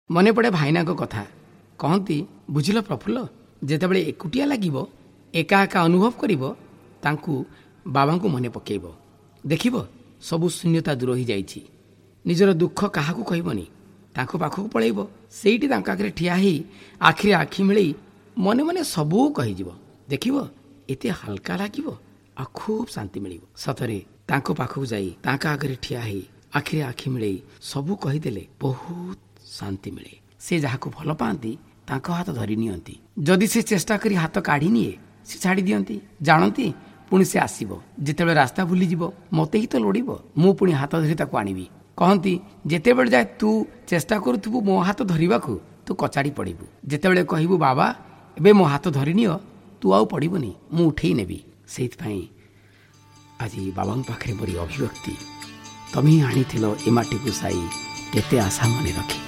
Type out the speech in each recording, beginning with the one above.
मने पड़े भाईना कथा कहती बुझिल प्रफुल्ल जेतेबेले एकुटिया लागिब एका एका अनुभव करिब तांकु बाबांकु मने पकेइब देखिब सबु शून्यता दूर हो जाइछि। निजर दुख काहाकू कहबनी तांको पाखक पळेइब सेइटी तांका आखिरे ठिया हेई आखिरे आखि मिलेई मने मने सबू कहिजिब देखिब एते हल्का लागिब आ खूब शांति मिलिब। सतरे तांको पाखक जाई तांका आगरे ठिया हेई आखिरे आखि मिलेई सबू कहिदेले बहुत शांति मिले। से जहाकू भल पाती तांको हाथ धरी नियंती जदि से चेष्टा करी हाथ काढ़ी निए से छाड़ी दियंती जानती पुणी से आसीबो जेतेबेले रास्ता भूली जीवो मते ही तो लोड़िबो मु पुणी हाथ धरी ताकू आनिबी कहती जेतेबेले जाए तू चेष्टा करूथुबु मो हाथ धरिबाकू तू कचाड़ी पड़िबू जेतेबेले कहिबू बाबा एबे मो हाथ धरि नियो तू आउ पड़िबनी मु उठेई नेबी। सेइथपाई आज बाबा पाखरे मोरी अभिव्यक्ति तमी आनीथिलो ए माटी को साई केते आशा मने रखी।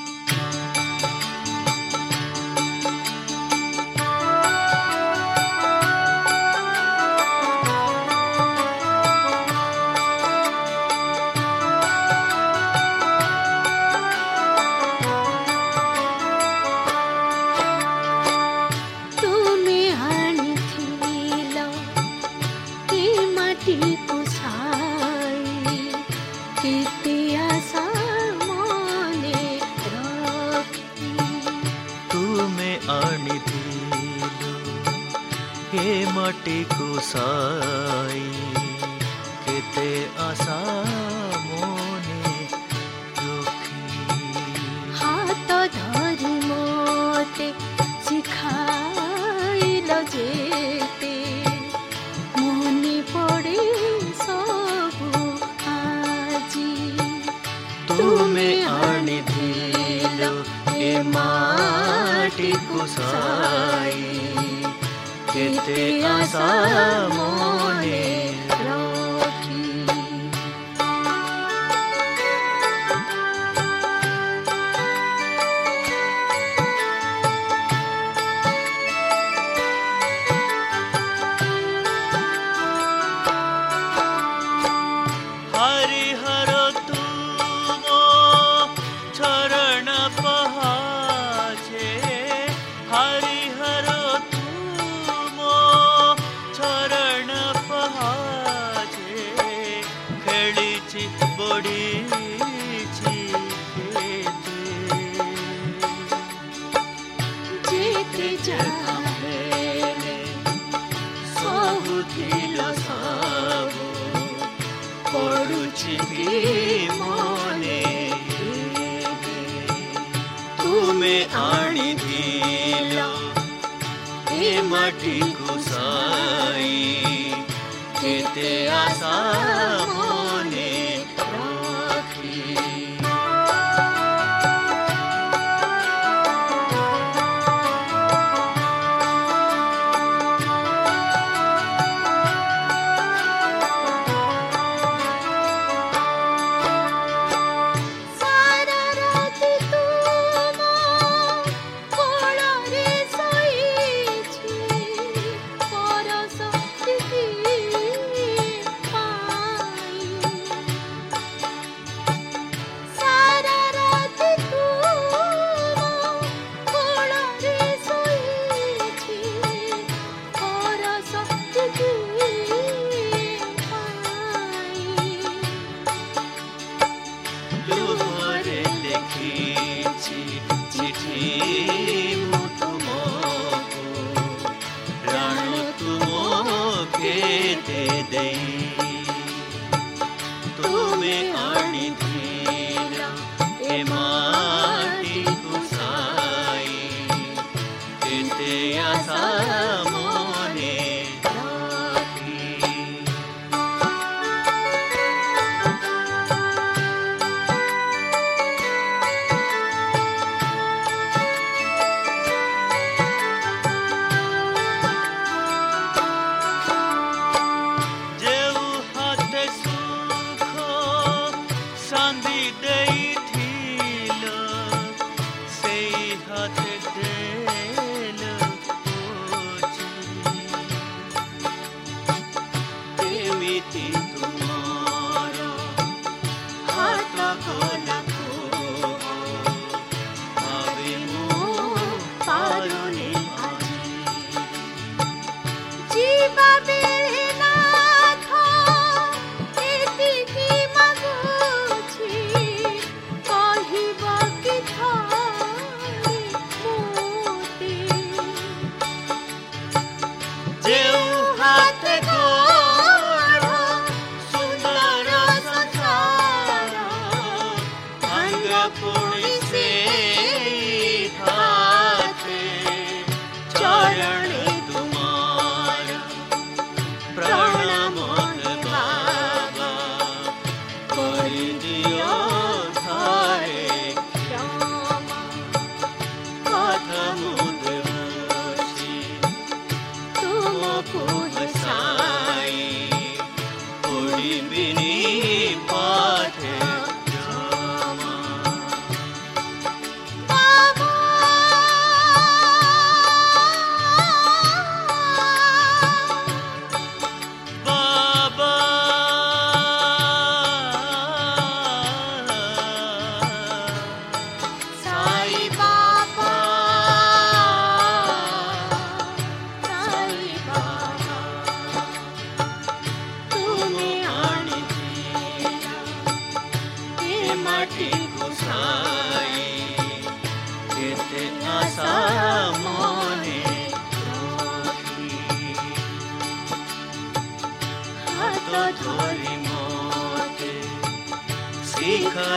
माटी को साई केते आशा मोने रखी हाथ धरि मोते सिखाइल जेते मने पड़े सबु आजी तुमे आनी दिलो ए माटी को साई केते आशा मोने रखी। हरिहर तुमो चरण पहाजे हरिहर जेते जाहे सबुथिलो सबु पड़ुछि मने तुमे आनी दिलो ए माटी को साई केते आशा मोने रखी।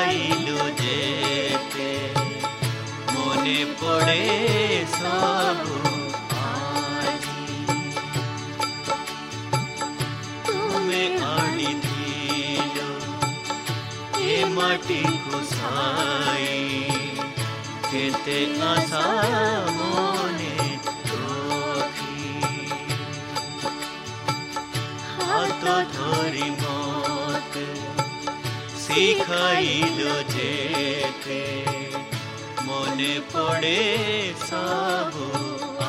ଶିଖାଇଲୁ ଯେତେ ମନେ ପଡ଼େ ସବୁ ଆଜି। ତୁମେ ଆଣିଥିଲ ଏ ମାଟିକୁ ସାଇ କେତେ ଆଶା ମନେ ରଖି ହାତ ଧରି ମତେ ଶିଖାଇଲୁ ଯେତେ ମନେ ପଡ଼େ ସବୁ